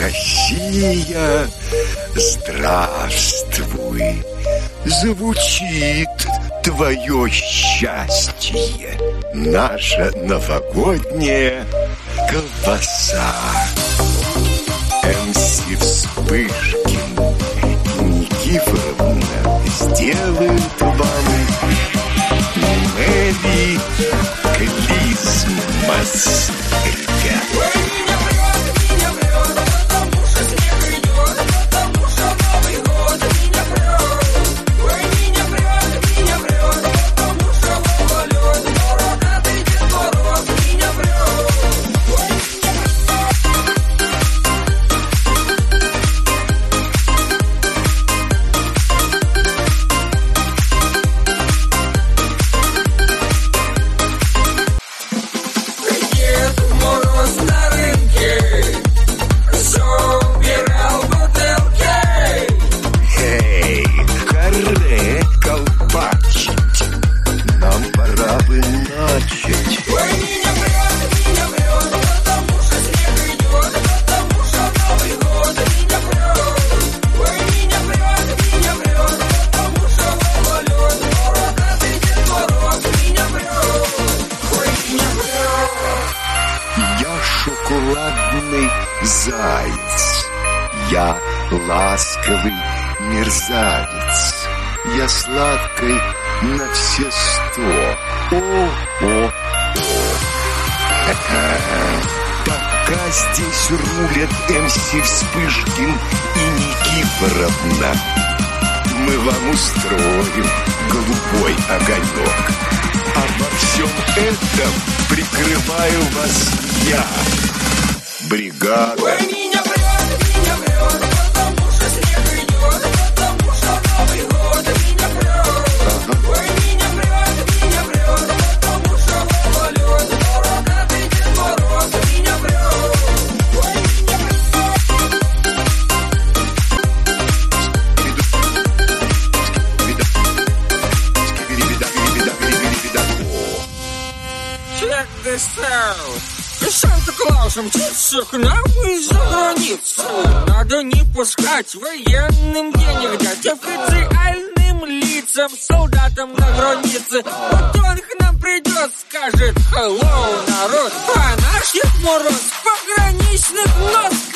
Россия, здравствуй. Звучит твое счастье, наша новогодняя колбаса. МС Вспышкин и Никифоровна сделают вам Мэри Клизмас, ребята. Шоколадный заяц, я ласковый мерзавец, я сладкой на все 100. О. Пока здесь рулят МС Вспышкин и Никифоровна, мы вам устроим голубой огонек. А во всем этом прикрываю вас я, бригада. Ой, меня врет, потому что снег идет, потому что Новый год меня врет. Ой, меня врет, потому что гололед, бородатый Дед Мороз меня врет. Ой, меня Check this out. Санта-Клаус мчит всех нам из-за границы. Надо не пускать военным денег дать, официальным лицам, солдатам на границе. Вот он к нам придет, скажет hello, народ. А наш Дед Мороз пограничных нос